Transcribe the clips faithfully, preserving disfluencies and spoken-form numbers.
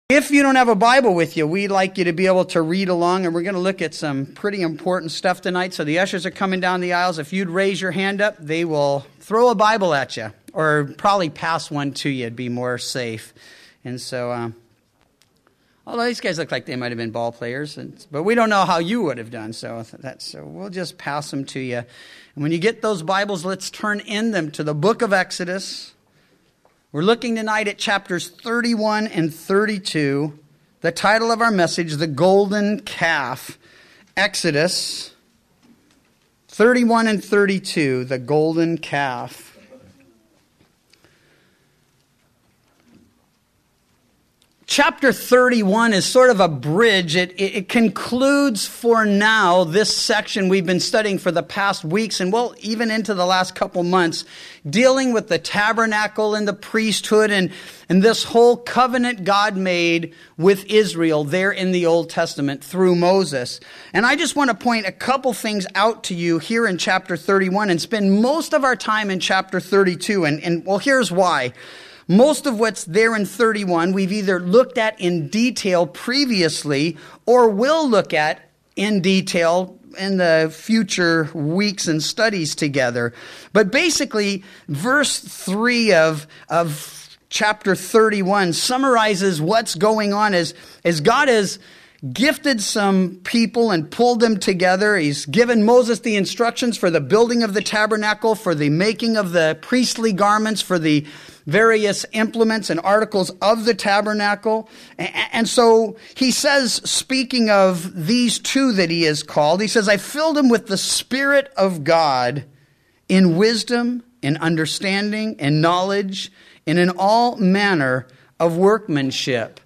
If you don't have a Bible with you, we'd like you to be able to read along, and we're going to look at some pretty important stuff tonight. So the ushers are coming down the aisles. If you'd raise your hand up, they will throw a Bible at you, or probably pass one to you. It'd be more safe. And so, um, although these guys look like they might have been ball players, and, but we don't know how you would have done. So that's so we'll just pass them to you. And when you get those Bibles, let's turn in them to the book of Exodus. We're looking tonight at chapters thirty-one and thirty-two. The title of our message, The Golden Calf. Exodus thirty-one and thirty-two, The Golden Calf. Chapter thirty-one is sort of a bridge. It, it, it concludes for now this section we've been studying for the past weeks, and well, even into the last couple months, dealing with the tabernacle and the priesthood and, and this whole covenant God made with Israel there in the Old Testament through Moses. And I just want to point a couple things out to you here in chapter thirty-one and spend most of our time in chapter thirty-two. And, and well, here's why. Most of what's there in thirty-one, we've either looked at in detail previously or will look at in detail in the future weeks and studies together. But basically, verse three of, of chapter thirty-one summarizes what's going on as, as God has gifted some people and pulled them together. He's given Moses the instructions for the building of the tabernacle, for the making of the priestly garments, for the various implements and articles of the tabernacle. And so he says, speaking of these two that he has called, he says, I filled him with the Spirit of God in wisdom, in understanding, in knowledge, and in all manner of workmanship.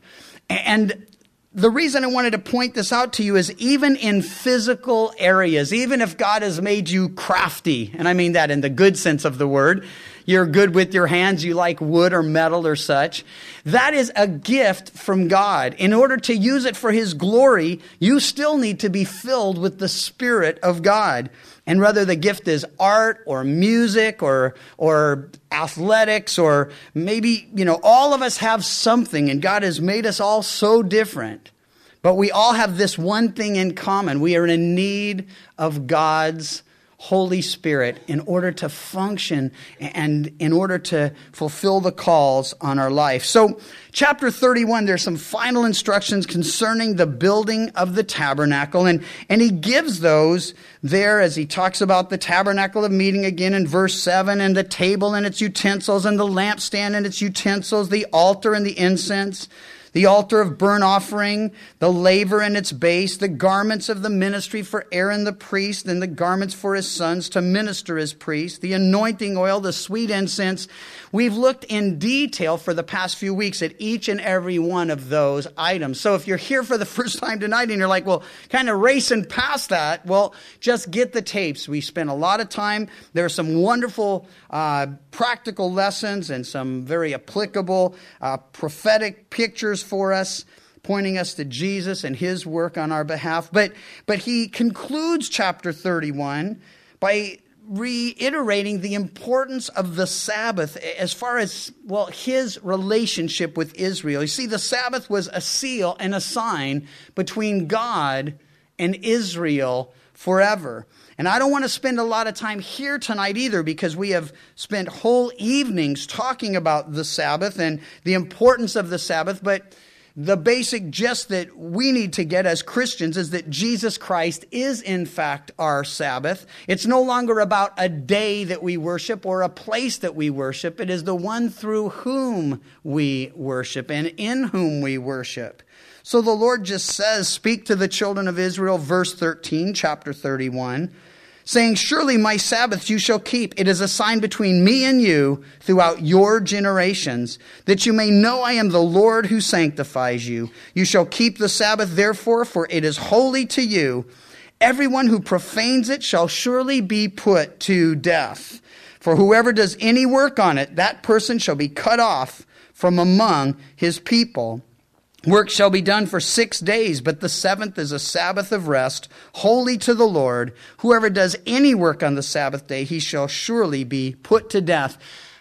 And the reason I wanted to point this out to you is even in physical areas, even if God has made you crafty, and I mean that in the good sense of the word, you're good with your hands, you like wood or metal or such, that is a gift from God. In order to use it for His glory, you still need to be filled with the Spirit of God. And whether the gift is art or music or or athletics or maybe, you know, all of us have something, and God has made us all so different. But we all have this one thing in common. We are in need of God's Holy Spirit in order to function and in order to fulfill the calls on our life. So chapter thirty-one, there's some final instructions concerning the building of the tabernacle. And, and he gives those there as he talks about the tabernacle of meeting again in verse seven, and the table and its utensils, and the lampstand and its utensils, the altar and the incense, the altar of burnt offering, the laver and its base, the garments of the ministry for Aaron the priest, and the garments for his sons to minister as priests, the anointing oil, the sweet incense. We've looked in detail for the past few weeks at each and every one of those items. So if you're here for the first time tonight and you're like, well, kind of racing past that, well, just get the tapes. We spent a lot of time. There are some wonderful uh, practical lessons and some very applicable uh, prophetic pictures for us, pointing us to Jesus and His work on our behalf. But but he concludes chapter thirty-one by reiterating the importance of the Sabbath as far as, well, His relationship with Israel. You see, the Sabbath was a seal and a sign between God and Israel forever. And I don't want to spend a lot of time here tonight either, because we have spent whole evenings talking about the Sabbath and the importance of the Sabbath. But the basic gist that we need to get as Christians is that Jesus Christ is in fact our Sabbath. It's no longer about a day that we worship or a place that we worship. It is the one through whom we worship and in whom we worship. So the Lord just says, speak to the children of Israel, verse thirteen, chapter thirty-one, saying, surely my Sabbaths you shall keep. It is a sign between me and you throughout your generations, that you may know I am the Lord who sanctifies you. You shall keep the Sabbath, therefore, for it is holy to you. Everyone who profanes it shall surely be put to death. For whoever does any work on it, that person shall be cut off from among his people. Work shall be done for six days, but the seventh is a Sabbath of rest, holy to the Lord. Whoever does any work on the Sabbath day, he shall surely be put to death.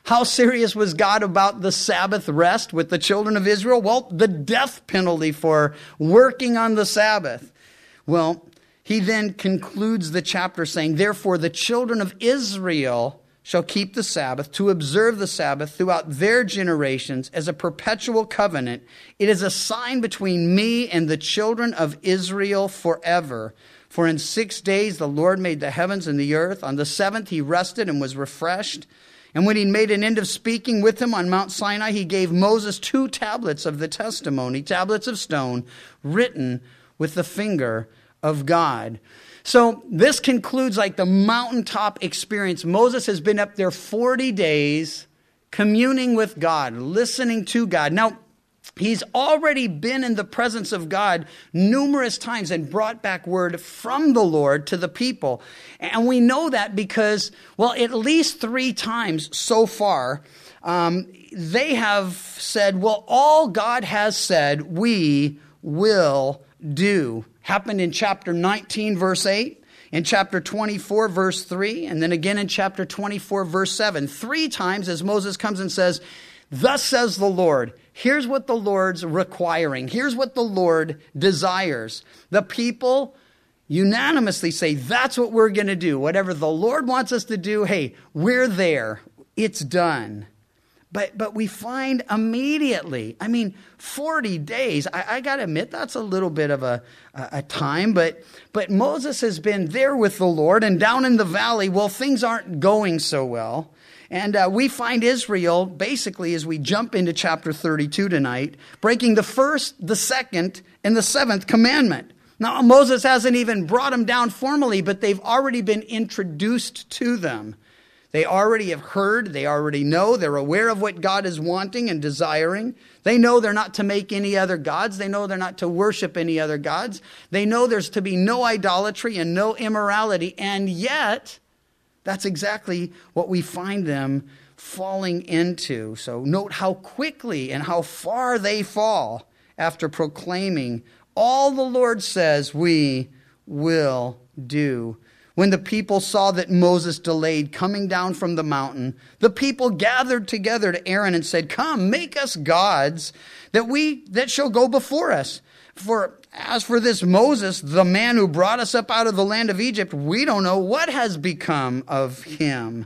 How serious was God about the Sabbath rest with the children of Israel? Well, the death penalty for working on the Sabbath. Well, he then concludes the chapter saying, therefore the children of Israel shall keep the Sabbath, to observe the Sabbath throughout their generations as a perpetual covenant. It is a sign between me and the children of Israel forever. For in six days the Lord made the heavens and the earth. On the seventh he rested and was refreshed. And when he made an end of speaking with him on Mount Sinai, he gave Moses two tablets of the testimony, tablets of stone, written with the finger of God. So this concludes like the mountaintop experience. Moses has been up there forty days communing with God, listening to God. Now, he's already been in the presence of God numerous times and brought back word from the Lord to the people. And we know that because, well, at least three times so far, um, they have said, well, all God has said, we will do. Happened in chapter nineteen, verse eight, in chapter twenty-four, verse three, and then again in chapter twenty-four, verse seven. Three times as Moses comes and says, thus says the Lord. Here's what the Lord's requiring. Here's what the Lord desires. The people unanimously say, that's what we're going to do. Whatever the Lord wants us to do, hey, we're there. It's done. But but we find immediately, I mean, forty days, I, I got to admit, that's a little bit of a, a, a time. But, but Moses has been there with the Lord, and down in the valley, well, things aren't going so well. And uh, we find Israel, basically, as we jump into chapter thirty-two tonight, breaking the first, the second, and the seventh commandment. Now, Moses hasn't even brought them down formally, but they've already been introduced to them. They already have heard, they already know, they're aware of what God is wanting and desiring. They know they're not to make any other gods. They know they're not to worship any other gods. They know there's to be no idolatry and no immorality. And yet, that's exactly what we find them falling into. So note how quickly and how far they fall after proclaiming all the Lord says we will do. When the people saw that Moses delayed coming down from the mountain, the people gathered together to Aaron and said, come, make us gods that we that shall go before us. For as for this Moses, the man who brought us up out of the land of Egypt, we don't know what has become of him.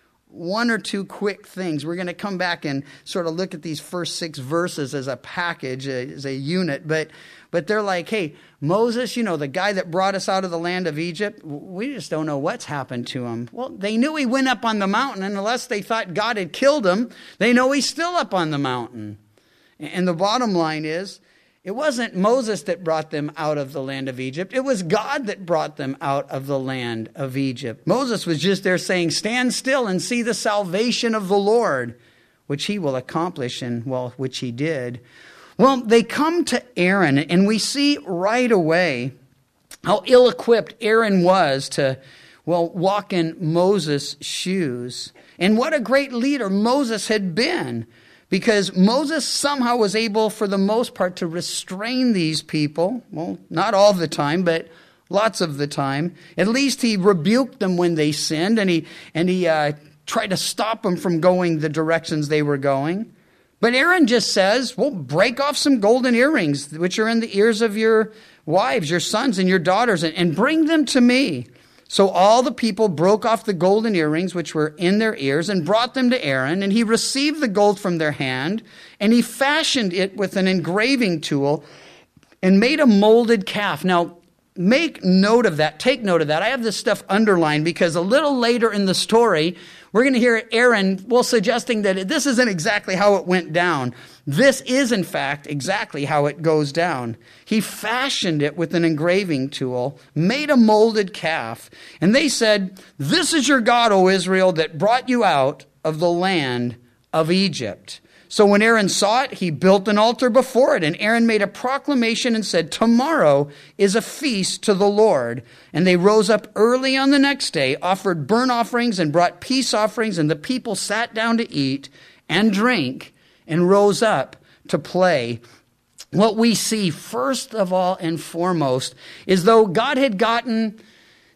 One or two quick things. We're going to come back and sort of look at these first six verses as a package, as a unit. But but they're like, hey, Moses, you know, the guy that brought us out of the land of Egypt, we just don't know what's happened to him. Well, they knew he went up on the mountain, and unless they thought God had killed him, they know he's still up on the mountain. And the bottom line is, it wasn't Moses that brought them out of the land of Egypt. It was God that brought them out of the land of Egypt. Moses was just there saying, stand still and see the salvation of the Lord, which he will accomplish, and well, which he did. Well, they come to Aaron, and we see right away how ill-equipped Aaron was to, well, walk in Moses' shoes. And what a great leader Moses had been. Because Moses somehow was able, for the most part, to restrain these people. Well, not all the time, but lots of the time. At least he rebuked them when they sinned, and he and he uh, tried to stop them from going the directions they were going. But Aaron just says, well, break off some golden earrings, which are in the ears of your wives, your sons, and your daughters, and, and bring them to me. So all the people broke off the golden earrings which were in their ears and brought them to Aaron, and he received the gold from their hand, and he fashioned it with an engraving tool and made a molded calf. Now, make note of that. Take note of that. I have this stuff underlined because a little later in the story, we're going to hear Aaron, well, suggesting that this isn't exactly how it went down. This is, in fact, exactly how it goes down. He fashioned it with an engraving tool, made a molded calf, and they said, this is your God, O Israel, that brought you out of the land of Egypt. So when Aaron saw it, he built an altar before it, and Aaron made a proclamation and said, tomorrow is a feast to the Lord. And they rose up early on the next day, offered burnt offerings and brought peace offerings, and the people sat down to eat and drink and rose up to play. What we see first of all and foremost is though God had gotten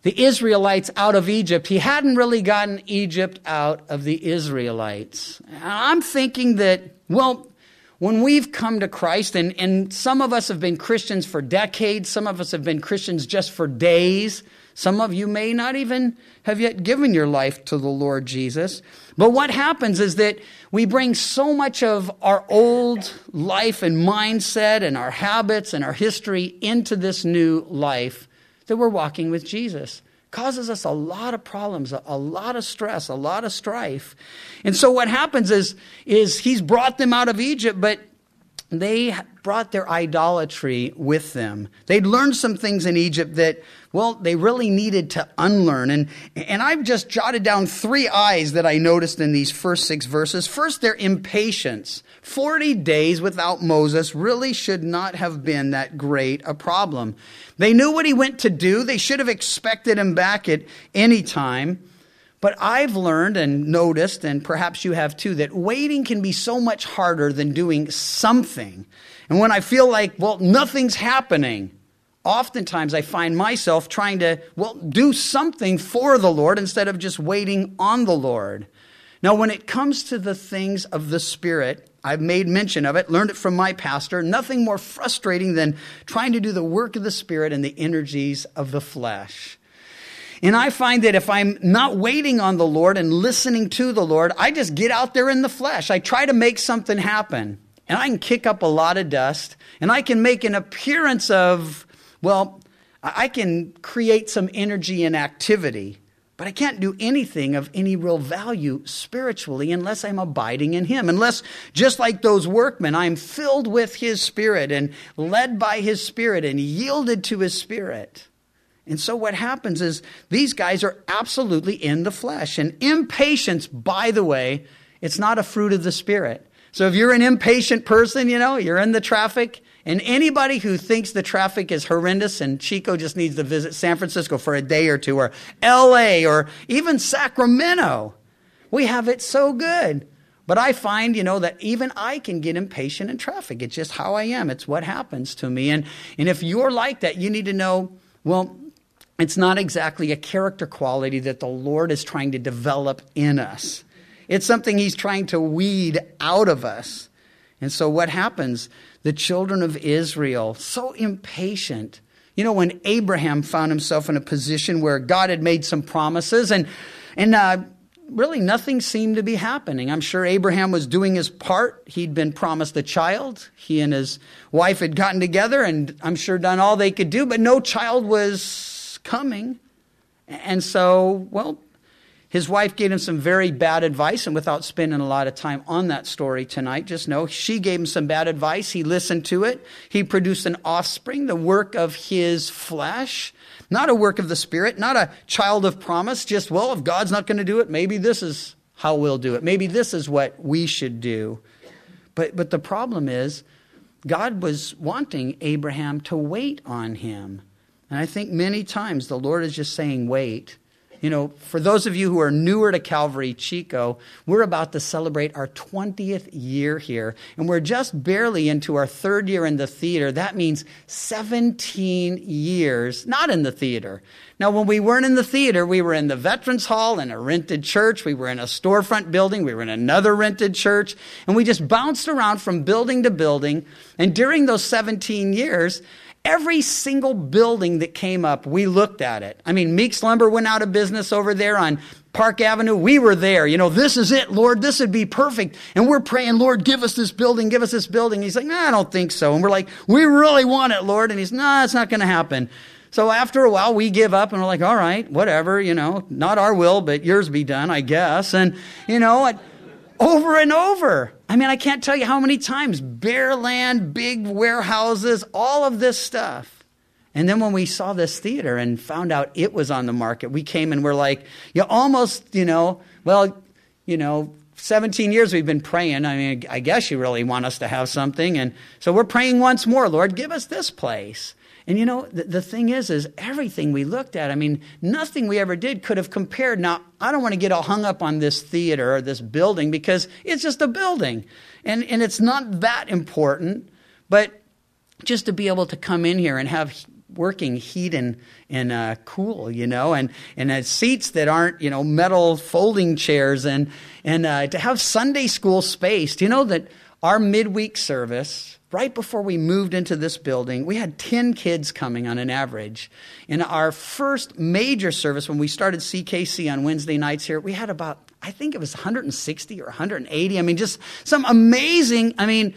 the Israelites out of Egypt, he hadn't really gotten Egypt out of the Israelites. And I'm thinking that, well, when we've come to Christ, and, and some of us have been Christians for decades, some of us have been Christians just for days, some of you may not even have yet given your life to the Lord Jesus. But what happens is that we bring so much of our old life and mindset and our habits and our history into this new life that we're walking with Jesus. Causes us a lot of problems, a, a lot of stress, a lot of strife. And so what happens is, is he's brought them out of Egypt, but they brought their idolatry with them. They'd learned some things in Egypt that, well, they really needed to unlearn. And, and I've just jotted down three I's that I noticed in these first six verses. First, their impatience. Forty days without Moses really should not have been that great a problem. They knew what he went to do. They should have expected him back at any time. But I've learned and noticed, and perhaps you have too, that waiting can be so much harder than doing something. And when I feel like, well, nothing's happening, oftentimes I find myself trying to, well, do something for the Lord instead of just waiting on the Lord. Now, when it comes to the things of the Spirit, I've made mention of it, learned it from my pastor, nothing more frustrating than trying to do the work of the Spirit and the energies of the flesh. And I find that if I'm not waiting on the Lord and listening to the Lord, I just get out there in the flesh. I try to make something happen. And I can kick up a lot of dust. And I can make an appearance of, well, I can create some energy and activity. But I can't do anything of any real value spiritually unless I'm abiding in him. Unless, just like those workmen, I'm filled with his Spirit and led by his Spirit and yielded to his Spirit. And so what happens is these guys are absolutely in the flesh. And impatience, by the way, it's not a fruit of the Spirit. So if you're an impatient person, you know, you're in the traffic, and anybody who thinks the traffic is horrendous and Chico just needs to visit San Francisco for a day or two, or L A, or even Sacramento, we have it so good. But I find, you know, that even I can get impatient in traffic. It's just how I am. It's what happens to me. And, and if you're like that, you need to know, well, it's not exactly a character quality that the Lord is trying to develop in us. It's something he's trying to weed out of us. And so what happens? The children of Israel, so impatient. You know, when Abraham found himself in a position where God had made some promises and, and uh, really nothing seemed to be happening. I'm sure Abraham was doing his part. He'd been promised a child. He and his wife had gotten together and I'm sure done all they could do, but no child was coming. And so, well, his wife gave him some very bad advice, and without spending a lot of time on that story tonight, just know she gave him some bad advice. He listened to it. He produced an offspring, the work of his flesh, not a work of the Spirit, not a child of promise, just, well, if God's not going to do it, maybe this is how we'll do it. Maybe this is what we should do. But, but the problem is, God was wanting Abraham to wait on him. And I think many times the Lord is just saying, wait. You know, for those of you who are newer to Calvary Chico, we're about to celebrate our twentieth year here. And we're just barely into our third year in the theater. That means seventeen years, not in the theater. Now, when we weren't in the theater, we were in the Veterans Hall in a rented church. We were in a storefront building. We were in another rented church. And we just bounced around from building to building. And during those seventeen years, every single building that came up, we looked at it. I mean, Meeks Lumber went out of business over there on Park Avenue. We were there. You know, this is it, Lord. This would be perfect. And we're praying, Lord, give us this building. Give us this building. He's like, no, nah, I don't think so. And we're like, we really want it, Lord. And he's, no, nah, it's not going to happen. So after a while, we give up and we're like, all right, whatever, you know, not our will, but yours be done, I guess. And, you know, it, over and over. I mean, I can't tell you how many times, bare land, big warehouses, all of this stuff. And then when we saw this theater and found out it was on the market, we came and we're like, you almost, you know, well, you know, seventeen years we've been praying. I mean, I guess you really want us to have something. And so we're praying once more, Lord, give us this place. And you know, the, the thing is, is everything we looked at, I mean, nothing we ever did could have compared. Now, I don't want to get all hung up on this theater or this building because it's just a building. And, and it's not that important. But just to be able to come in here and have working heat and, and uh, cool, you know, and, and uh, seats that aren't, you know, metal folding chairs, and, and uh, to have Sunday school space. Do you know that our midweek service, right before we moved into this building, we had ten kids coming on an average. In our first major service, when we started C K C on Wednesday nights here, we had about, I think it was one hundred sixty or one hundred eighty. I mean, just some amazing, I mean,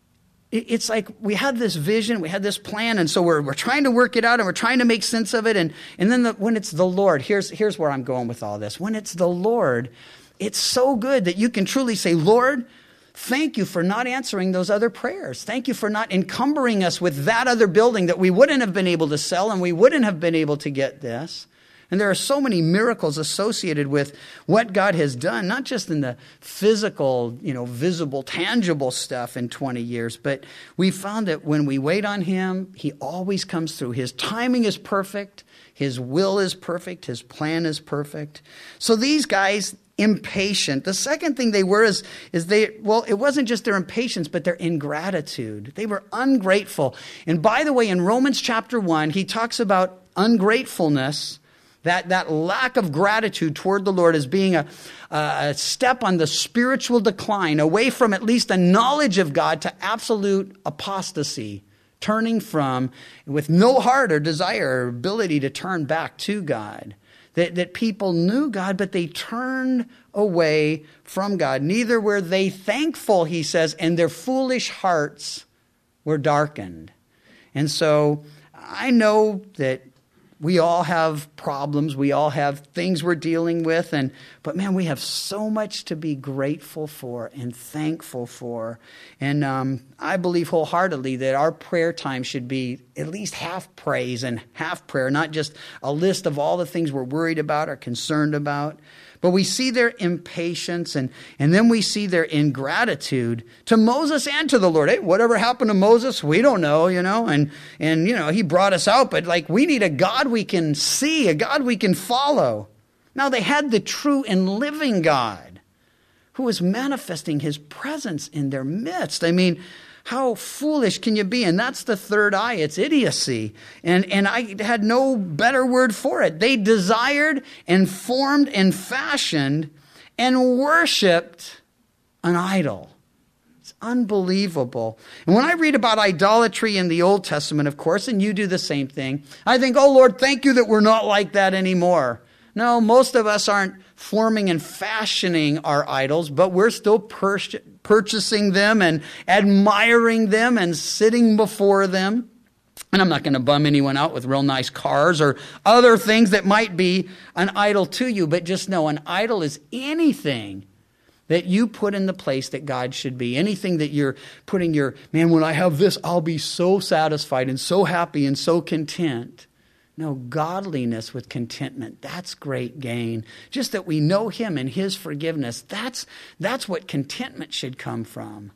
it's like we had this vision, we had this plan, and so we're we're trying to work it out, and we're trying to make sense of it. And, and then the, when it's the Lord, here's, here's where I'm going with all this. When it's the Lord, it's so good that you can truly say, Lord, thank you for not answering those other prayers. Thank you for not encumbering us with that other building that we wouldn't have been able to sell, and we wouldn't have been able to get this. And there are so many miracles associated with what God has done, not just in the physical, you know, visible, tangible stuff in twenty years, but we found that when we wait on him, he always comes through. His timing is perfect. His will is perfect. His plan is perfect. So these guys, impatient. The second thing they were is, is they, well, it wasn't just their impatience, but their ingratitude. They were ungrateful. And by the way, in Romans chapter one, he talks about ungratefulness, that, that lack of gratitude toward the Lord as being a, a step on the spiritual decline, away from at least a knowledge of God to absolute apostasy, turning from, with no heart or desire or ability to turn back to God. That, that people knew God, but they turned away from God. Neither were they thankful, he says, and their foolish hearts were darkened. And so I know that we all have problems. We all have things we're dealing with. And but man, we have so much to be grateful for and thankful for. And um, I believe wholeheartedly that our prayer time should be at least half praise and half prayer, not just a list of all the things we're worried about or concerned about. But we see their impatience, and, and then we see their ingratitude to Moses and to the Lord. Hey, whatever happened to Moses, we don't know, you know. And, and you know, he brought us out, but like we need a God we can see, a God we can follow. Now they had the true and living God who was manifesting his presence in their midst. I mean, how foolish can you be? And that's the third eye. It's idiocy. And, and I had no better word for it. They desired and formed and fashioned and worshiped an idol. It's unbelievable. And when I read about idolatry in the Old Testament, of course, and you do the same thing, I think, oh, Lord, thank you that we're not like that anymore. No, most of us aren't forming and fashioning our idols, but we're still pur- purchasing them and admiring them and sitting before them. And I'm not going to bum anyone out with real nice cars or other things that might be an idol to you, but just know an idol is anything that you put in the place that God should be. Anything that you're putting your, man, when I have this, I'll be so satisfied and so happy and so content. No, godliness with contentment, that's great gain. Just that we know him and his forgiveness, that's, that's what contentment should come from.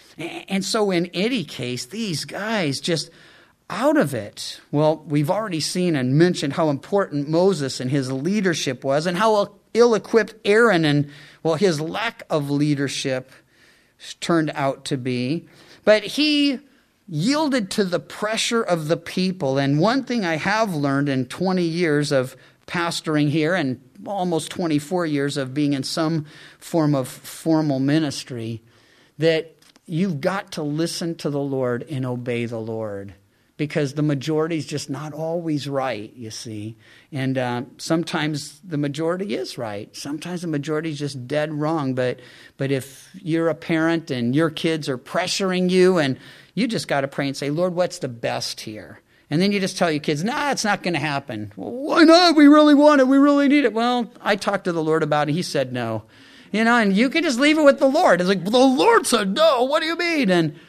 And so in any case, these guys just out of it. Well, we've already seen and mentioned how important Moses and his leadership was, and how ill-equipped Aaron and, well, his lack of leadership turned out to be. But he yielded to the pressure of the people. And one thing I have learned in twenty years of pastoring here and almost twenty-four years of being in some form of formal ministry, that you've got to listen to the Lord and obey the Lord, because the majority is just not always right, you see. And uh, sometimes the majority is right. Sometimes the majority is just dead wrong. But but if you're a parent and your kids are pressuring you, and you just got to pray and say, Lord, what's the best here? And then you just tell your kids, nah, it's not going to happen. Well, why not? We really want it. We really need it. Well, I talked to the Lord about it. He said no. You know, and you can just leave it with the Lord. It's like, well, the Lord said no. What do you mean? And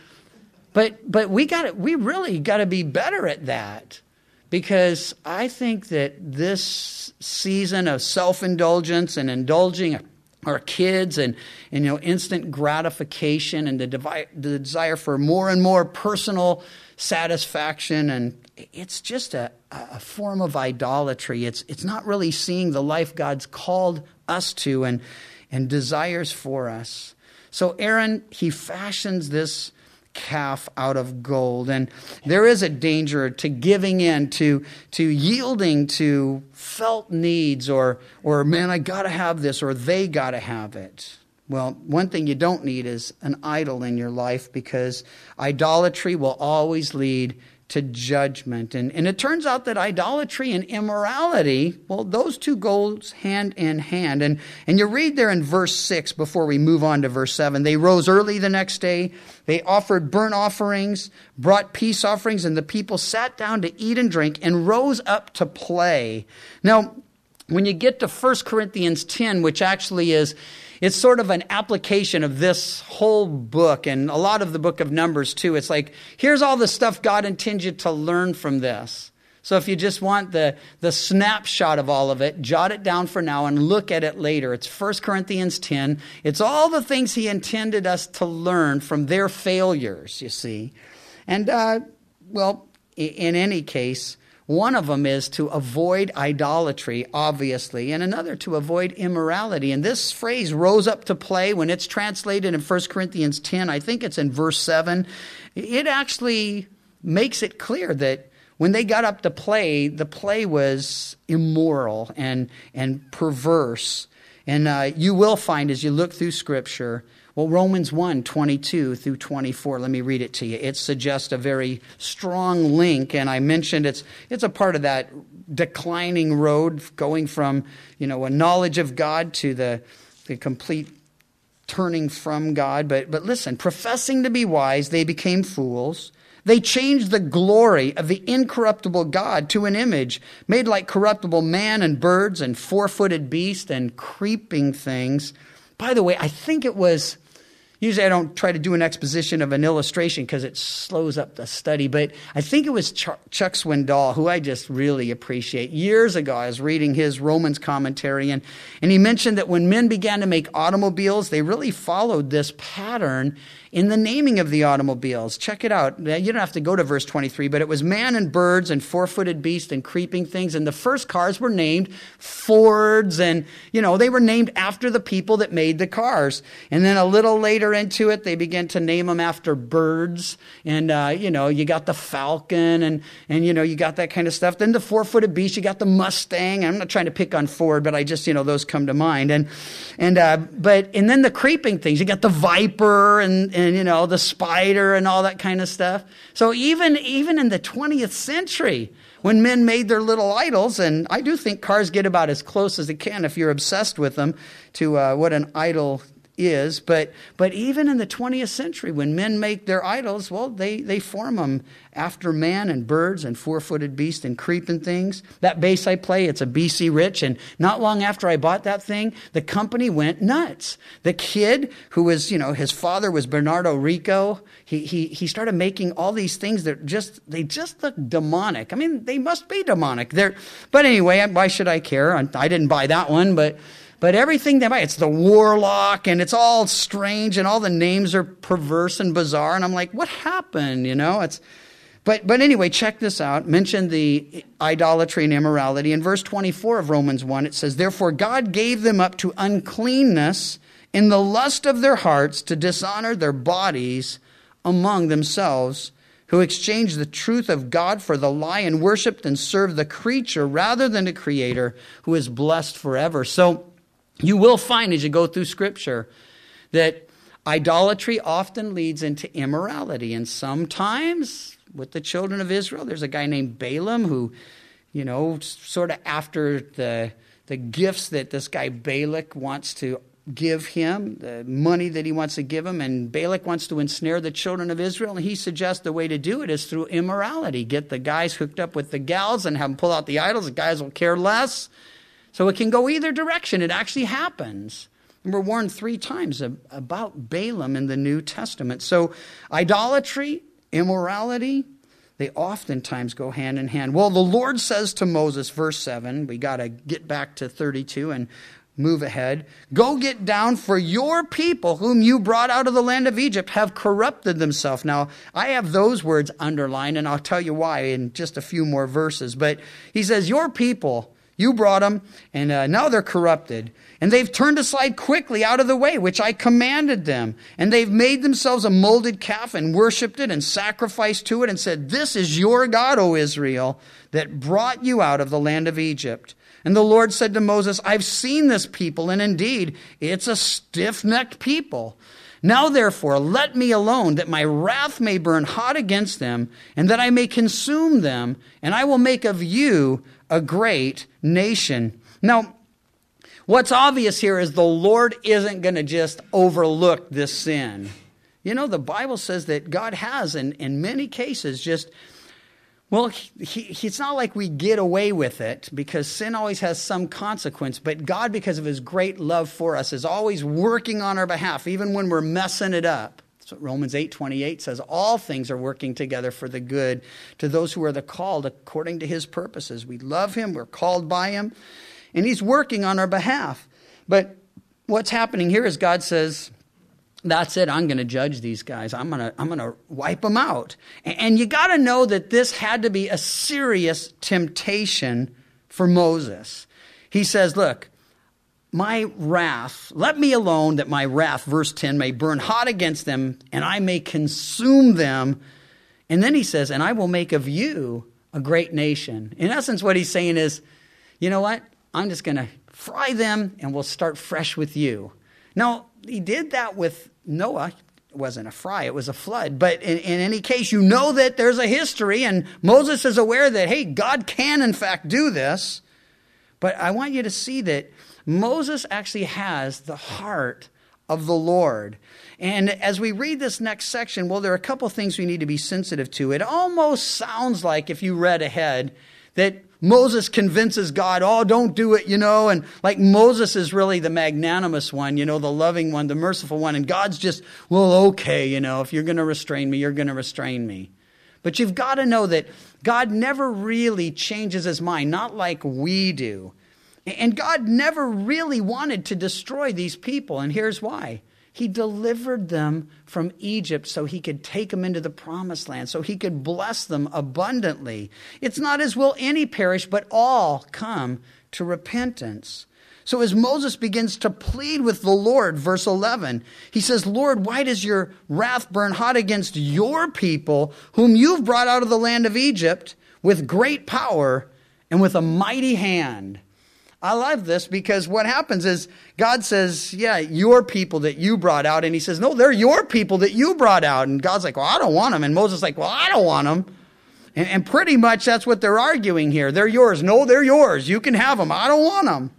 But but we got we really got to be better at that, because I think that this season of self-indulgence and indulging our kids and, and you know instant gratification and the, devi- the desire for more and more personal satisfaction, and it's just a, a form of idolatry. It's it's not really seeing the life God's called us to and and desires for us. So Aaron, he fashions this calf out of gold. And there is a danger to giving in, to to yielding to felt needs, or or man, I gotta have this, or they gotta have it. Well, one thing you don't need is an idol in your life, because idolatry will always lead to judgment. And, and it turns out that idolatry and immorality, well, those two go hand in hand. And, and you read there in verse six, before we move on to verse seven, they rose early the next day. They offered burnt offerings, brought peace offerings, and the people sat down to eat and drink and rose up to play. Now, when you get to First Corinthians ten, which actually is, it's sort of an application of this whole book and a lot of the book of Numbers too. It's like, here's all the stuff God intends you to learn from this. So if you just want the, the snapshot of all of it, jot it down for now and look at it later. It's First Corinthians ten. It's all the things he intended us to learn from their failures, you see. And, uh, well, in any case, one of them is to avoid idolatry, obviously, and another to avoid immorality. And this phrase, rose up to play, when it's translated in First Corinthians ten, I think it's in verse seven, it actually makes it clear that when they got up to play, the play was immoral and, and perverse. And uh, you will find, as you look through Scripture, well, Romans one, twenty-two through twenty-four, let me read it to you. It suggests a very strong link, and I mentioned it's it's a part of that declining road going from, you know, a knowledge of God to the, the complete turning from God. But, but listen, professing to be wise, they became fools. They changed the glory of the incorruptible God to an image made like corruptible man and birds and four-footed beasts and creeping things. By the way, I think it was, usually I don't try to do an exposition of an illustration because it slows up the study, but I think it was Chuck Swindoll, who I just really appreciate. Years ago, I was reading his Romans commentary, and, and he mentioned that when men began to make automobiles, they really followed this pattern in the naming of the automobiles. Check it out. You don't have to go to verse twenty-three, but it was man and birds and four-footed beasts and creeping things. And the first cars were named Fords, and, you know, they were named after the people that made the cars. And then a little later into it, they began to name them after birds. And, uh, you know, you got the Falcon and, and, you know, you got that kind of stuff. Then the four-footed beast, you got the Mustang. I'm not trying to pick on Ford, but I just, you know, those come to mind. And, and, uh, but, and then the creeping things, you got the Viper and, and, you know, the spider and all that kind of stuff. So even, even in the twentieth century, when men made their little idols, and I do think cars get about as close as they can if you're obsessed with them to uh, what an idol is, but but even in the twentieth century, when men make their idols, well, they, they form them after man and birds and four-footed beasts and creeping things. That bass I play, it's a B C Rich, and not long after I bought that thing, the company went nuts. The kid who was, you know, his father was Bernardo Rico, he he he started making all these things that just, they just look demonic. I mean, they must be demonic. They're, but anyway, why should I care? I didn't buy that one, but... But everything they buy, it's the Warlock, and it's all strange, and all the names are perverse and bizarre. And I'm like, what happened? You know, it's, but but anyway, check this out. Mention the idolatry and immorality. In verse twenty-four of Romans one, it says, therefore God gave them up to uncleanness in the lust of their hearts to dishonor their bodies among themselves, who exchanged the truth of God for the lie and worshipped and served the creature rather than the Creator, who is blessed forever. So, you will find as you go through Scripture that idolatry often leads into immorality. And sometimes with the children of Israel, there's a guy named Balaam who, you know, sort of after the, the gifts that this guy Balak wants to give him, the money that he wants to give him, and Balak wants to ensnare the children of Israel, and he suggests the way to do it is through immorality. Get the guys hooked up with the gals and have them pull out the idols. The guys will care less. So it can go either direction. It actually happens. And we're warned three times about Balaam in the New Testament. So idolatry, immorality, they oftentimes go hand in hand. Well, the Lord says to Moses, verse seven, we got to get back to thirty-two and move ahead. Go get down, for your people whom you brought out of the land of Egypt have corrupted themselves. Now, I have those words underlined, and I'll tell you why in just a few more verses. But he says, your people, You brought them, and uh, now they're corrupted. And they've turned aside quickly out of the way, which I commanded them. And they've made themselves a molded calf and worshipped it and sacrificed to it and said, this is your God, O Israel, that brought you out of the land of Egypt. And the Lord said to Moses, I've seen this people, and indeed, it's a stiff-necked people. Now, therefore, let me alone, that my wrath may burn hot against them, and that I may consume them, and I will make of you a great nation. Now, what's obvious here is the Lord isn't going to just overlook this sin. You know, the Bible says that God has, in, in many cases, just, well, he, he, it's not like we get away with it, because sin always has some consequence. But God, because of his great love for us, is always working on our behalf, even when we're messing it up. That's what Romans eight twenty-eight says. All things are working together for the good to those who are the called according to his purposes. We love him. We're called by him. And he's working on our behalf. But what's happening here is God says, that's it. I'm going to judge these guys. I'm going to I'm going to wipe them out. And you got to know that this had to be a serious temptation for Moses. He says, look, my wrath, let me alone that my wrath, verse ten, may burn hot against them, and I may consume them. And then he says, and I will make of you a great nation. In essence, what he's saying is, you know what? I'm just going to fry them, and we'll start fresh with you. Now, he did that with Noah. It wasn't a fry, it was a flood. But in, in any case, you know that there's a history, and Moses is aware that, hey, God can, in fact, do this. But I want you to see that Moses actually has the heart of the Lord. And as we read this next section, well, there are a couple things we need to be sensitive to. It almost sounds like, if you read ahead, that Moses convinces God, oh, don't do it, you know, and like Moses is really the magnanimous one, you know, the loving one, the merciful one, and God's just, well, okay, you know, if you're going to restrain me, you're going to restrain me. But you've got to know that God never really changes his mind, not like we do. And God never really wanted to destroy these people, and here's why. He delivered them from Egypt so he could take them into the promised land, so he could bless them abundantly. It's not his will any perish, but all come to repentance. So as Moses begins to plead with the Lord, verse eleven, he says, Lord, why does your wrath burn hot against your people, whom you've brought out of the land of Egypt with great power and with a mighty hand? I love this because what happens is God says, yeah, your people that you brought out. And he says, no, they're your people that you brought out. And God's like, well, I don't want them. And Moses is like, well, I don't want them. And, and pretty much that's what they're arguing here. They're yours. No, they're yours. You can have them. I don't want them.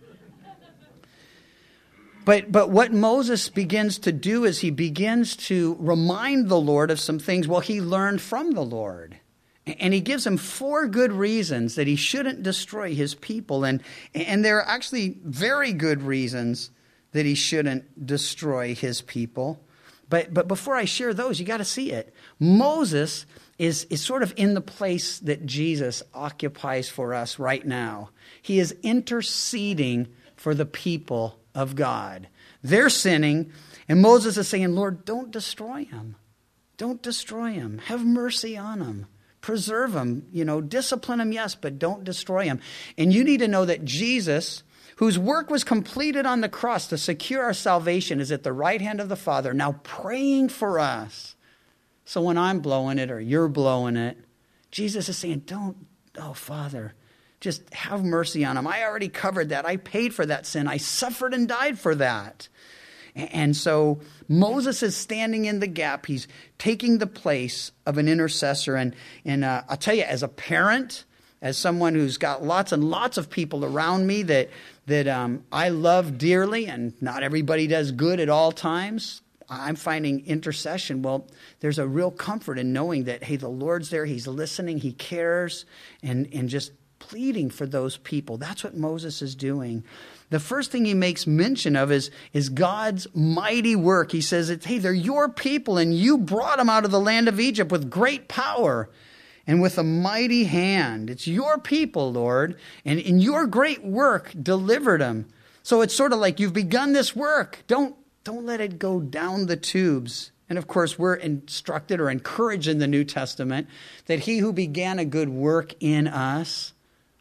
But, but what Moses begins to do is he begins to remind the Lord of some things, well, he learned from the Lord. And he gives him four good reasons that he shouldn't destroy his people. And, and there are actually very good reasons that he shouldn't destroy his people. But, but before I share those, you got to see it. Moses is, is sort of in the place that Jesus occupies for us right now. He is interceding for the people of God. They're sinning, and Moses is saying, Lord, don't destroy them. Don't destroy them. Have mercy on them. Preserve them, you know, discipline them, yes, but don't destroy them. And you need to know that Jesus, whose work was completed on the cross to secure our salvation, is at the right hand of the Father, now praying for us. So when I'm blowing it or you're blowing it, Jesus is saying, don't, oh, Father, just have mercy on them. I already covered that. I paid for that sin. I suffered and died for that. And so Moses is standing in the gap. He's taking the place of an intercessor. And, and uh, I'll tell you, as a parent, as someone who's got lots and lots of people around me that, that um, I love dearly, and not everybody does good at all times, I'm finding intercession. Well, there's a real comfort in knowing that, hey, the Lord's there. He's listening. He cares. And, and just pleading for those people. That's what Moses is doing. The first thing he makes mention of is, is God's mighty work. He says, hey, they're your people, and you brought them out of the land of Egypt with great power and with a mighty hand. It's your people, Lord, and in your great work delivered them. So it's sort of like you've begun this work. Don't, don't let it go down the tubes. And of course, we're instructed or encouraged in the New Testament that he who began a good work in us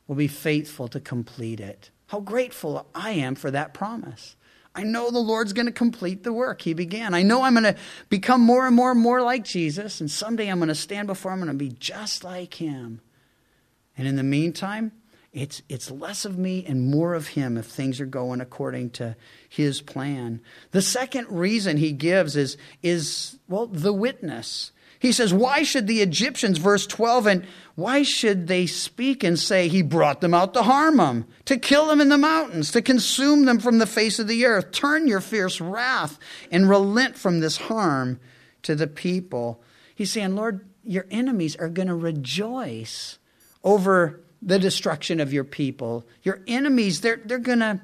will be faithful to complete it. How grateful I am for that promise. I know the Lord's going to complete the work he began. I know I'm going to become more and more and more like Jesus, and someday I'm going to stand before him and I'm going to be just like him. And in the meantime, it's it's less of me and more of him if things are going according to his plan. The second reason he gives is, is well, the witness. He says, why should the Egyptians, verse twelve, and why should they speak and say he brought them out to harm them, to kill them in the mountains, to consume them from the face of the earth? Turn your fierce wrath and relent from this harm to the people. He's saying, Lord, your enemies are going to rejoice over the destruction of your people. Your enemies, they're, they're going to,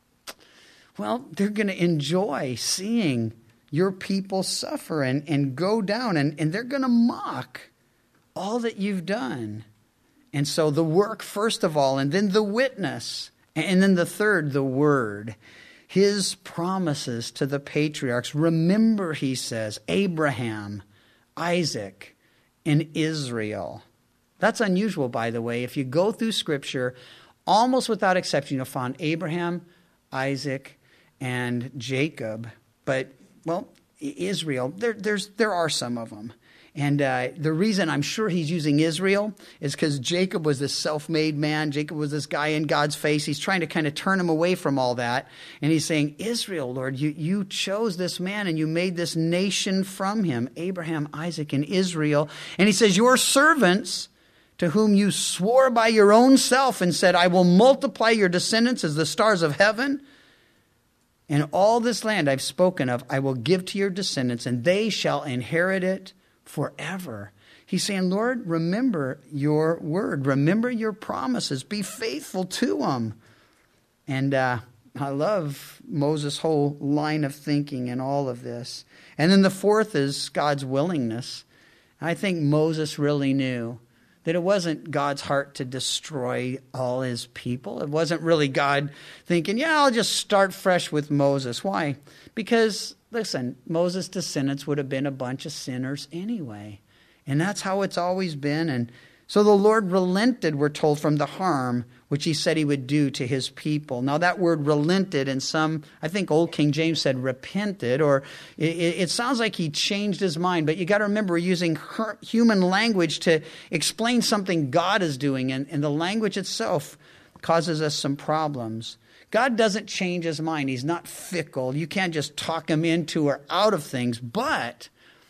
well, they're going to enjoy seeing your people suffer and, and go down, and, and they're going to mock all that you've done. And so the work, first of all, and then the witness, and then the third, the word. His promises to the patriarchs. Remember, he says, Abraham, Isaac, and Israel. That's unusual, by the way. If you go through Scripture, almost without exception, you'll find Abraham, Isaac, and Jacob. But well, Israel, there, there's, there are some of them. And uh, the reason I'm sure he's using Israel is because Jacob was this self-made man. Jacob was this guy in God's face. He's trying to kind of turn him away from all that. And he's saying, Israel, Lord, you, you chose this man and you made this nation from him, Abraham, Isaac, and Israel. And he says, your servants, to whom you swore by your own self and said, I will multiply your descendants as the stars of heaven. And all this land I've spoken of, I will give to your descendants, and they shall inherit it forever. He's saying, Lord, remember your word. Remember your promises. Be faithful to them. And uh, I love Moses' whole line of thinking in all of this. And then the fourth is God's willingness. I think Moses really knew that it wasn't God's heart to destroy all his people. It wasn't really God thinking, yeah, I'll just start fresh with Moses. Why? Because, listen, Moses' descendants would have been a bunch of sinners anyway. And that's how it's always been. And so the Lord relented, we're told, from the harm which he said he would do to his people. Now that word relented, in some, I think Old King James said repented, or it, it sounds like he changed his mind. But you got to remember, we're using her, human language to explain something God is doing. And, and the language itself causes us some problems. God doesn't change his mind. He's not fickle. You can't just talk him into or out of things. But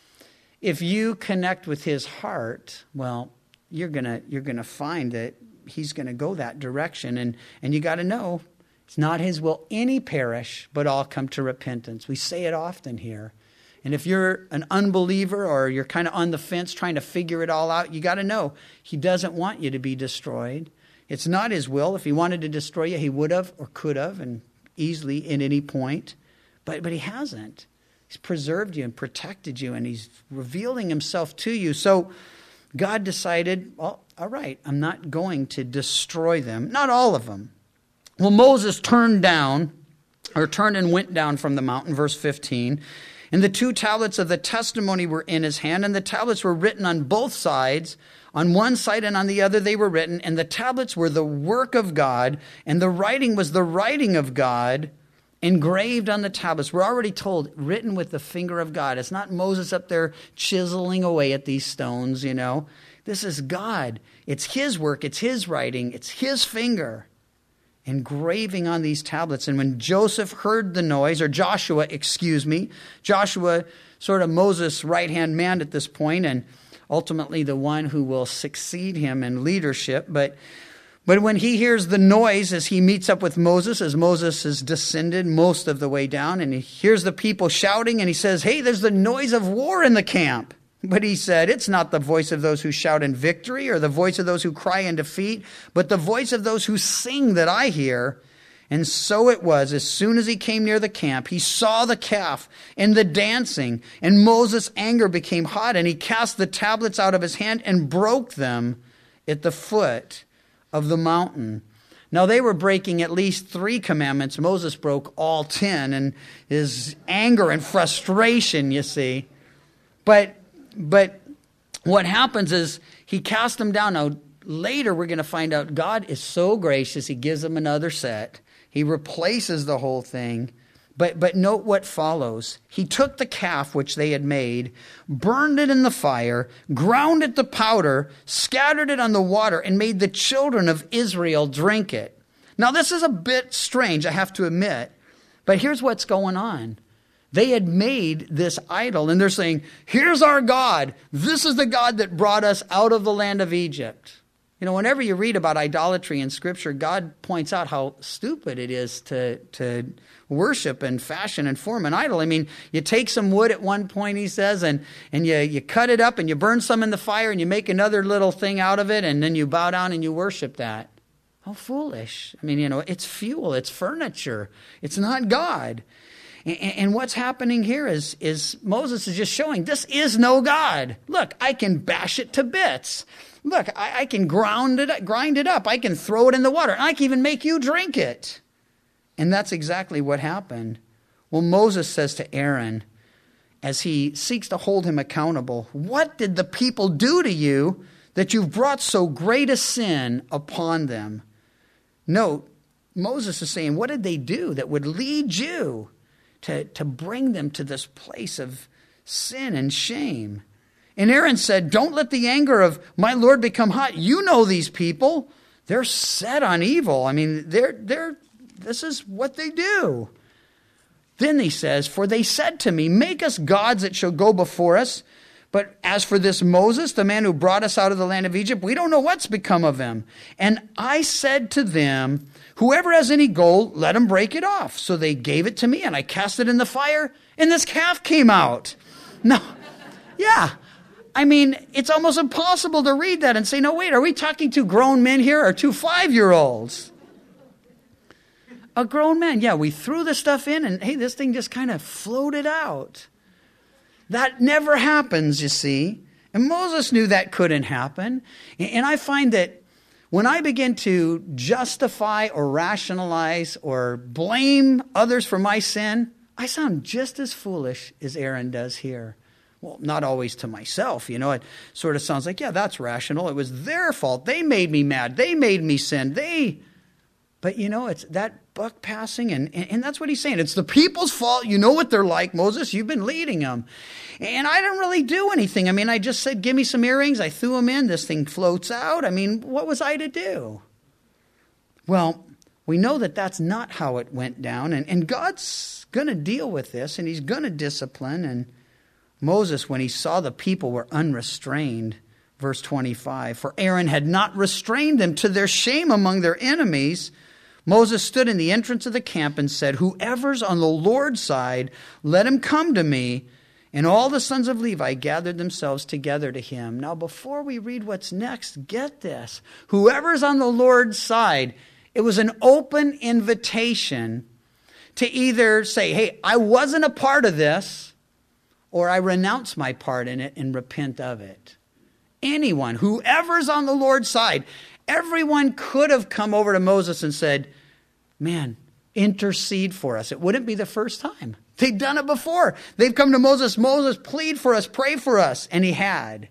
if you connect with his heart, well, you're gonna you're gonna find that he's gonna go that direction. And and you got to know, it's not his will any perish, but all come to repentance. We say it often here. And if you're an unbeliever or you're kind of on the fence trying to figure it all out, you got to know he doesn't want you to be destroyed. It's not his will. If he wanted to destroy you, he would have or could have, and easily at any point. But but he hasn't. He's preserved you and protected you, and he's revealing himself to you. So God decided, well, all right, I'm not going to destroy them. Not all of them. Well, Moses turned down, or turned and went down from the mountain, verse fifteen. And the two tablets of the testimony were in his hand, and the tablets were written on both sides. On one side and on the other they were written, and the tablets were the work of God, and the writing was the writing of God, engraved on the tablets. We're already told, written with the finger of God. It's not Moses up there chiseling away at these stones, you know. This is God. It's his work. It's his writing. It's his finger engraving on these tablets. And when Joseph heard the noise, or Joshua, excuse me, Joshua, sort of Moses' right-hand man at this point, and ultimately the one who will succeed him in leadership. But But when he hears the noise as he meets up with Moses, as Moses has descended most of the way down, and he hears the people shouting, and he says, hey, there's the noise of war in the camp. But he said, it's not the voice of those who shout in victory or the voice of those who cry in defeat, but the voice of those who sing that I hear. And so it was, as soon as he came near the camp, he saw the calf and the dancing, and Moses' anger became hot, and he cast the tablets out of his hand and broke them at the foot of the mountain. Now they were breaking at least three commandments. Moses broke all ten, and his anger and frustration, you see. But but what happens is he cast them down. Now later we're going to find out God is so gracious, he gives them another set. He replaces the whole thing. But, but note what follows. He took the calf which they had made, burned it in the fire, ground it to powder, scattered it on the water, and made the children of Israel drink it. Now this is a bit strange, I have to admit, but here's what's going on. They had made this idol, and they're saying, here's our God. This is the God that brought us out of the land of Egypt. You know, whenever you read about idolatry in Scripture, God points out how stupid it is to, to worship and fashion and form an idol. I mean, you take some wood at one point, he says, and, and you, you cut it up and you burn some in the fire and you make another little thing out of it, and then you bow down and you worship that. How foolish. I mean, you know, it's fuel, it's furniture. It's not God. And, and what's happening here is, is Moses is just showing this is no God. Look, I can bash it to bits. Look, I, I can ground it, grind it up. I can throw it in the water. And I can even make you drink it. And that's exactly what happened. Well, Moses says to Aaron, as he seeks to hold him accountable, what did the people do to you that you've brought so great a sin upon them? Note, Moses is saying, what did they do that would lead you to, to bring them to this place of sin and shame? And Aaron said, don't let the anger of my Lord become hot. You know these people. They're set on evil. I mean, they're, they're, this is what they do. Then he says, for they said to me, make us gods that shall go before us. But as for this Moses, the man who brought us out of the land of Egypt, we don't know what's become of him. And I said to them, whoever has any gold, let him break it off. So they gave it to me, and I cast it in the fire, and this calf came out. No, yeah. I mean, it's almost impossible to read that and say, no, wait, are we talking to grown men here or two five-year-olds? A grown man, yeah, we threw the stuff in and, hey, this thing just kind of floated out. That never happens, you see. And Moses knew that couldn't happen. And I find that when I begin to justify or rationalize or blame others for my sin, I sound just as foolish as Aaron does here. Well, not always to myself, you know, it sort of sounds like, yeah, that's rational. It was their fault. They made me mad. They made me sin. They, but you know, it's that buck passing, and, and, and that's what he's saying. It's the people's fault. You know what they're like, Moses. You've been leading them. And I didn't really do anything. I mean, I just said, give me some earrings. I threw them in. This thing floats out. I mean, what was I to do? Well, we know that that's not how it went down, and, and God's going to deal with this, and he's going to discipline. And Moses, when he saw the people were unrestrained, verse twenty-five, for Aaron had not restrained them to their shame among their enemies, Moses stood in the entrance of the camp and said, whoever's on the Lord's side, let him come to me. And all the sons of Levi gathered themselves together to him. Now, before we read what's next, get this. Whoever's on the Lord's side, it was an open invitation to either say, hey, I wasn't a part of this, or I renounce my part in it and repent of it. Anyone, whoever's on the Lord's side, everyone could have come over to Moses and said, man, intercede for us. It wouldn't be the first time. They'd done it before. They've come to Moses, Moses, plead for us, pray for us. And he had.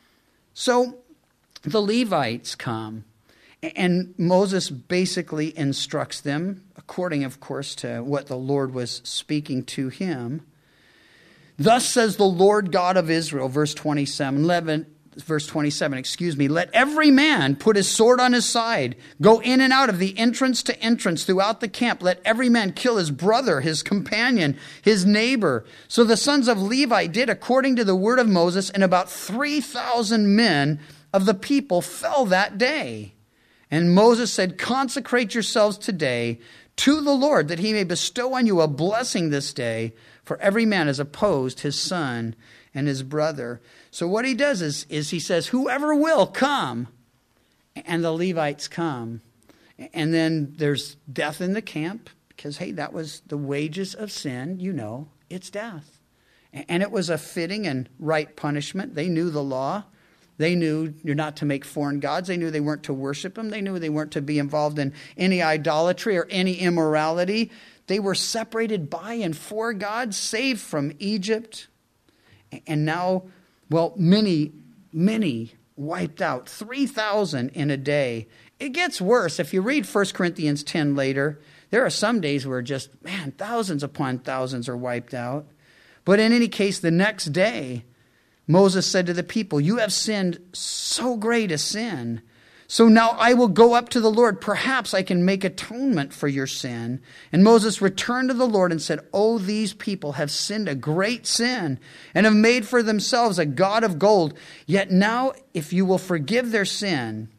So the Levites come, and Moses basically instructs them, according, of course, to what the Lord was speaking to him. Thus says the Lord God of Israel, verse twenty-seven, eleven, verse twenty-seven, excuse me, let every man put his sword on his side, go in and out of the entrance to entrance throughout the camp. Let every man kill his brother, his companion, his neighbor. So the sons of Levi did according to the word of Moses, and about three thousand men of the people fell that day. And Moses said, consecrate yourselves today to the Lord, that he may bestow on you a blessing this day, for every man has opposed his son and his brother. So what he does is, is he says, whoever will come, and the Levites come. And then there's death in the camp, because, hey, that was the wages of sin. You know, it's death. And it was a fitting and right punishment. They knew the law. They knew you're not to make foreign gods. They knew they weren't to worship them. They knew they weren't to be involved in any idolatry or any immorality. They were separated by and for God, saved from Egypt. And now, well, many, many wiped out. three thousand in a day. It gets worse. If you read First Corinthians ten later, there are some days where just, man, thousands upon thousands are wiped out. But in any case, the next day, Moses said to the people, you have sinned so great a sin. So now I will go up to the Lord. Perhaps I can make atonement for your sin. And Moses returned to the Lord and said, oh, these people have sinned a great sin and have made for themselves a god of gold. Yet now, if you will forgive their sin,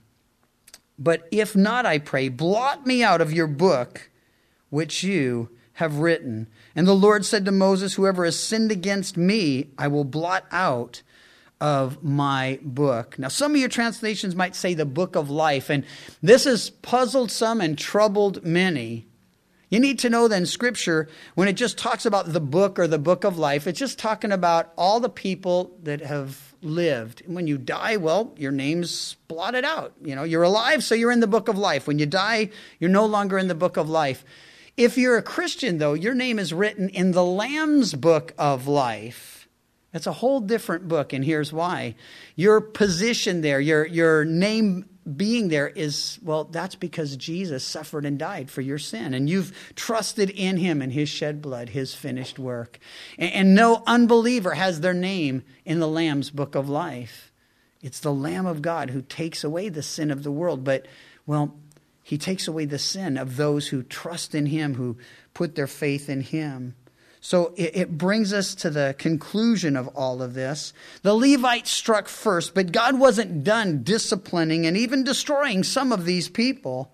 but if not, I pray, blot me out of your book, which you have written. And the Lord said to Moses, whoever has sinned against me, I will blot out of my book. Now, some of your translations might say the book of life, and this has puzzled some and troubled many. You need to know that in Scripture, when it just talks about the book or the book of life, it's just talking about all the people that have lived. And when you die, well, your name's blotted out. You know, you're alive, so you're in the book of life. When you die, you're no longer in the book of life. If you're a Christian, though, your name is written in the Lamb's book of life. It's a whole different book, and here's why. Your position there, your, your name being there is, well, that's because Jesus suffered and died for your sin, and you've trusted in him and his shed blood, his finished work. And, and no unbeliever has their name in the Lamb's book of life. It's the Lamb of God who takes away the sin of the world, but, well, he takes away the sin of those who trust in him, who put their faith in him. So it, it brings us to the conclusion of all of this. The Levites struck first, but God wasn't done disciplining and even destroying some of these people.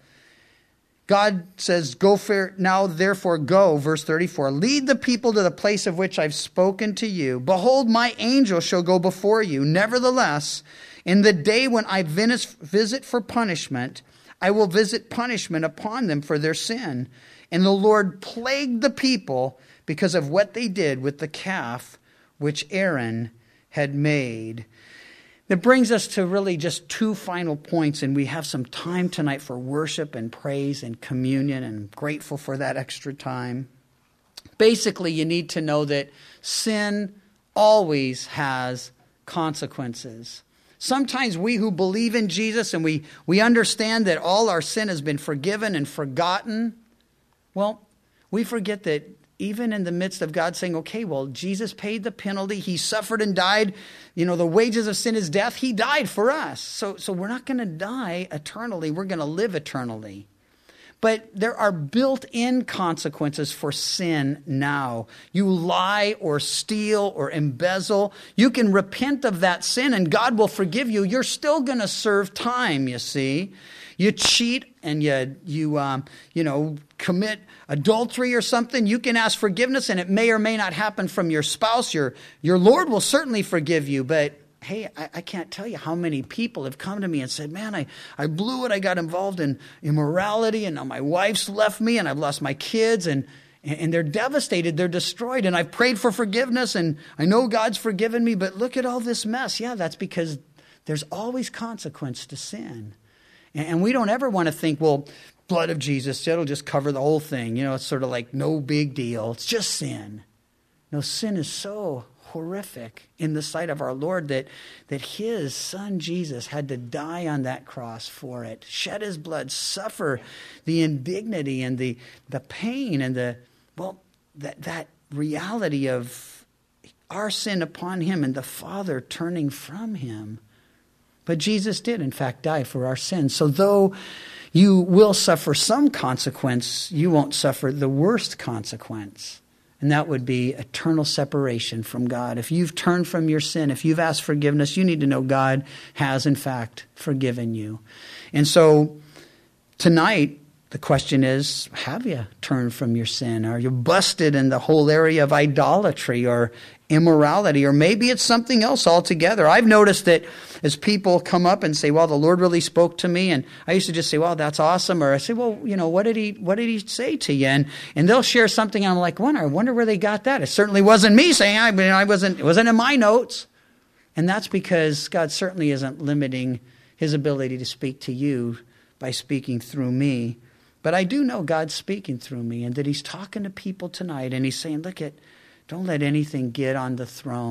God says, "Go for now, therefore go," verse thirty-four, "lead the people to the place of which I've spoken to you. Behold, my angel shall go before you. Nevertheless, in the day when I visit for punishment, I will visit punishment upon them for their sin." And the Lord plagued the people because of what they did with the calf which Aaron had made. That brings us to really just two final points, and we have some time tonight for worship and praise and communion, and I'm grateful for that extra time. Basically, you need to know that sin always has consequences. Sometimes we who believe in Jesus and we, we understand that all our sin has been forgiven and forgotten, well, we forget that even in the midst of God saying, okay, well, Jesus paid the penalty. He suffered and died. You know, the wages of sin is death. He died for us. So, so we're not going to die eternally. We're going to live eternally. But there are built-in consequences for sin now. You lie or steal or embezzle, you can repent of that sin and God will forgive you. You're still going to serve time, you see. You cheat and you, you, um, you know, commit adultery or something, you can ask forgiveness and it may or may not happen from your spouse. Your, your Lord will certainly forgive you, but hey, I, I can't tell you how many people have come to me and said, man, I, I blew it. I got involved in immorality and now my wife's left me and I've lost my kids and, and they're devastated. They're destroyed. And I've prayed for forgiveness and I know God's forgiven me, but look at all this mess. Yeah, that's because there's always consequence to sin. And, and we don't ever want to think, well, blood of Jesus, it'll just cover the whole thing. You know, it's sort of like no big deal. It's just sin. No, sin is so horrific in the sight of our Lord that, that his son Jesus had to die on that cross for it, shed his blood, suffer the indignity and the, the pain and the, well, that, that reality of our sin upon him and the Father turning from him. But Jesus did, in fact, die for our sins. So though you will suffer some consequence, you won't suffer the worst consequence. And that would be eternal separation from God. If you've turned from your sin, if you've asked forgiveness, you need to know God has, in fact, forgiven you. And so tonight, the question is, have you turned from your sin? Are you busted in the whole area of idolatry or immorality? Or maybe it's something else altogether. I've noticed that as people come up and say, well, the Lord really spoke to me. And I used to just say, well, that's awesome. Or I say, well, you know, what did he what did he say to you? And, and they'll share something. And I'm like, wonder, I wonder where they got that. It certainly wasn't me saying, I mean, I wasn't, it wasn't in my notes. And that's because God certainly isn't limiting his ability to speak to you by speaking through me. But I do know God's speaking through me and that he's talking to people tonight. And he's saying, look, at, don't let anything get on the throne.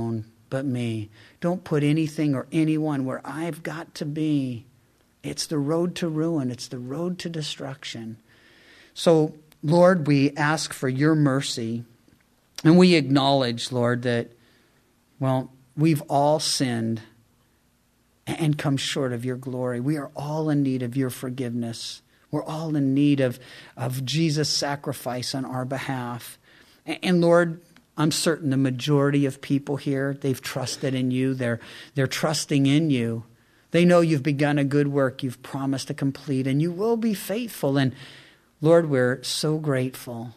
but me. Don't put anything or anyone where I've got to be. It's the road to ruin. It's the road to destruction. So, Lord, we ask for your mercy. And we acknowledge, Lord, that, well, we've all sinned and come short of your glory. We are all in need of your forgiveness. We're all in need of, of Jesus' sacrifice on our behalf. And, and Lord, I'm certain the majority of people here, they've trusted in you. They're, they're trusting in you. They know you've begun a good work you've promised to complete, and you will be faithful. And Lord, we're so grateful.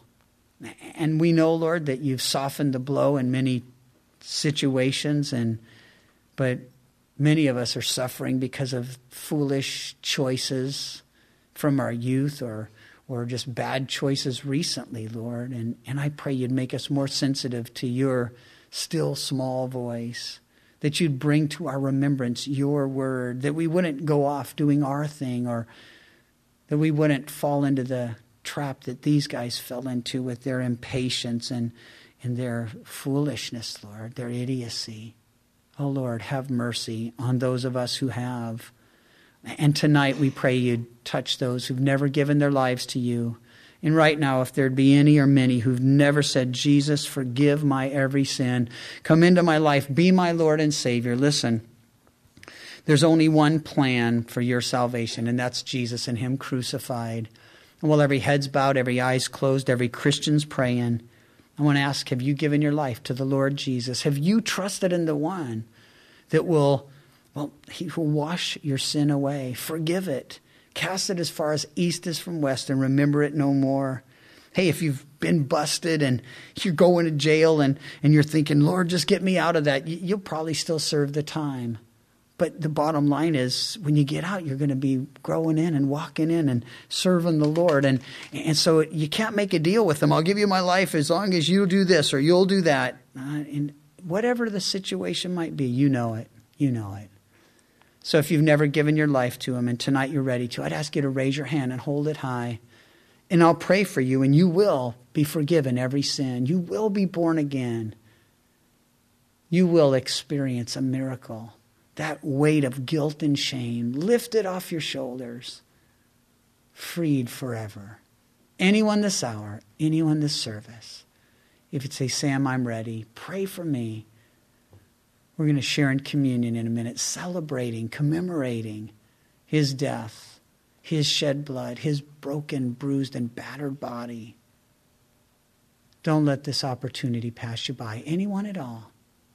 And we know, Lord, that you've softened the blow in many situations, and but many of us are suffering because of foolish choices from our youth or or just bad choices recently, Lord. And, and I pray you'd make us more sensitive to your still small voice, that you'd bring to our remembrance your word, that we wouldn't go off doing our thing, or that we wouldn't fall into the trap that these guys fell into with their impatience and, and their foolishness, Lord, their idiocy. Oh, Lord, have mercy on those of us who have. And tonight we pray you'd touch those who've never given their lives to you. And right now, if there'd be any or many who've never said, Jesus, forgive my every sin. Come into my life. Be my Lord and Savior. Listen, there's only one plan for your salvation, and that's Jesus and him crucified. And while every head's bowed, every eye's closed, every Christian's praying, I want to ask, have you given your life to the Lord Jesus? Have you trusted in the one that will, well, he will wash your sin away, forgive it, cast it as far as east is from west, and remember it no more? Hey, if you've been busted and you're going to jail and, and you're thinking, Lord, just get me out of that, you'll probably still serve the time. But the bottom line is, when you get out, you're going to be growing in and walking in and serving the Lord. And and so you can't make a deal with them. I'll give you my life as long as you do this or you'll do that. Uh, and whatever the situation might be, you know it. You know it. So if you've never given your life to him and tonight you're ready to, I'd ask you to raise your hand and hold it high. And I'll pray for you, and you will be forgiven every sin. You will be born again. You will experience a miracle. That weight of guilt and shame lifted off your shoulders, freed forever. Anyone this hour, anyone this service, if you'd say, Sam, I'm ready, pray for me. We're going to share in communion in a minute, celebrating, commemorating his death, his shed blood, his broken, bruised, and battered body. Don't let this opportunity pass you by. Anyone at all.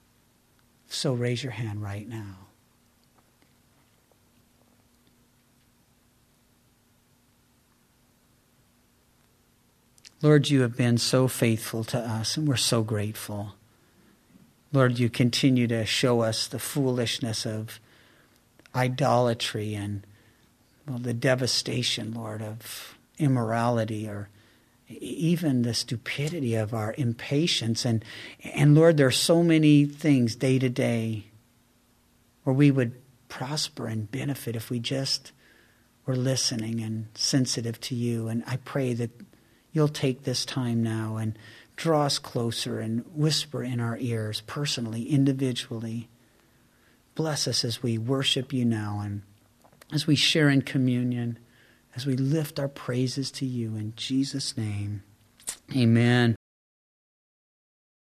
So raise your hand right now. Lord, you have been so faithful to us, and we're so grateful. Lord, you continue to show us the foolishness of idolatry and, well, the devastation, Lord, of immorality, or even the stupidity of our impatience. And, and Lord, there are so many things day to day where we would prosper and benefit if we just were listening and sensitive to you. And I pray that you'll take this time now and draw us closer and whisper in our ears personally, individually. Bless us as we worship you now and as we share in communion, as we lift our praises to you in Jesus' name. Amen.